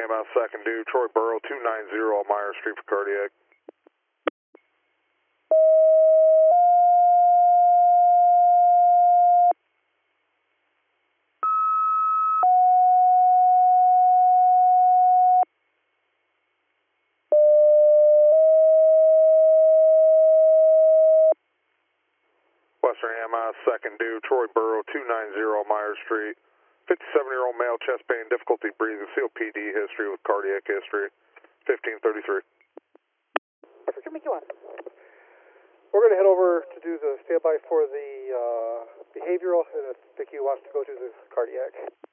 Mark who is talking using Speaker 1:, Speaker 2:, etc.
Speaker 1: AMS second due, Troy Burrow 290 Elmira Street for cardiac. Western AMS second due, Troy Burrow 290 Elmira Street. 57-year-old male, chest pain, difficulty breathing, COPD history with cardiac history, 1533.
Speaker 2: Give me one. We're going to head over to do the standby for the behavioral, and if Vicki wants to go do the cardiac.